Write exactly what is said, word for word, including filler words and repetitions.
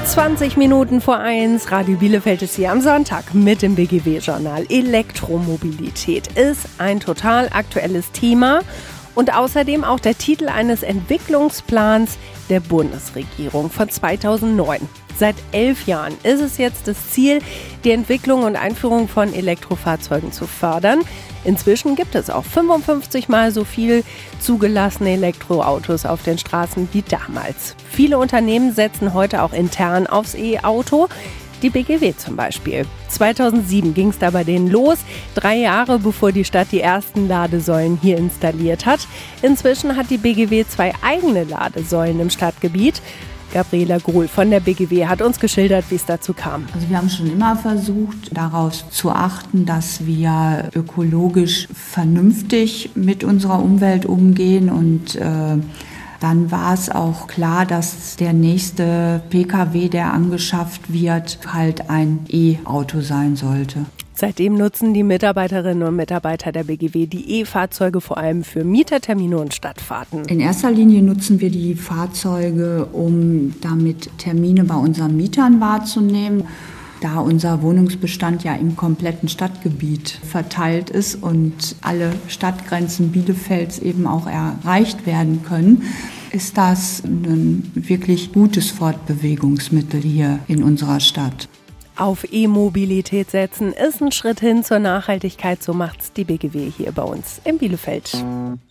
zwanzig Minuten vor eins, Radio Bielefeld ist hier am Sonntag mit dem B G W-Journal. Elektromobilität ist ein total aktuelles Thema und außerdem auch der Titel eines Entwicklungsplans der Bundesregierung von zweitausendneun. Seit elf Jahren ist es jetzt das Ziel, die Entwicklung und Einführung von Elektrofahrzeugen zu fördern. Inzwischen gibt es auch fünfundfünfzig Mal so viel zugelassene Elektroautos auf den Straßen wie damals. Viele Unternehmen setzen heute auch intern aufs E-Auto. Die B G W zum Beispiel. zweitausendsieben ging es da bei denen los, drei Jahre bevor die Stadt die ersten Ladesäulen hier installiert hat. Inzwischen hat die B G W zwei eigene Ladesäulen im Stadtgebiet. Gabriela Gruhl von der B G W hat uns geschildert, wie es dazu kam. Also wir haben schon immer versucht, darauf zu achten, dass wir ökologisch vernünftig mit unserer Umwelt umgehen und äh, dann war es auch klar, dass der nächste P K W, der angeschafft wird, halt ein E-Auto sein sollte. Seitdem nutzen die Mitarbeiterinnen und Mitarbeiter der B G W die E-Fahrzeuge vor allem für Mietertermine und Stadtfahrten. In erster Linie nutzen wir die Fahrzeuge, um damit Termine bei unseren Mietern wahrzunehmen. Da unser Wohnungsbestand ja im kompletten Stadtgebiet verteilt ist und alle Stadtgrenzen Bielefelds eben auch erreicht werden können, ist das ein wirklich gutes Fortbewegungsmittel hier in unserer Stadt. Auf E-Mobilität setzen ist ein Schritt hin zur Nachhaltigkeit, so macht's die B G W hier bei uns in Bielefeld.